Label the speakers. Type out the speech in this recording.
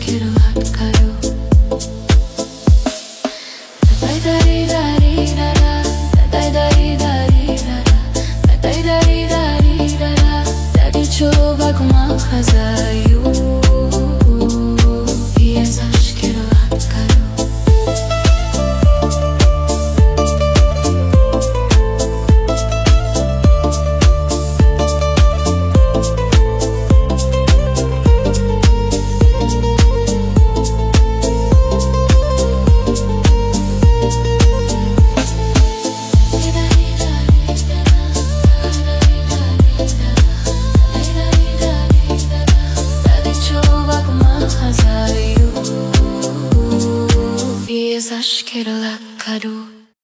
Speaker 1: que lá caiu. Dai dai dai dai dai dai dai dai dai dai dai dai chuva com uma razão e essas que lá caiu. Acho que era lá, caro.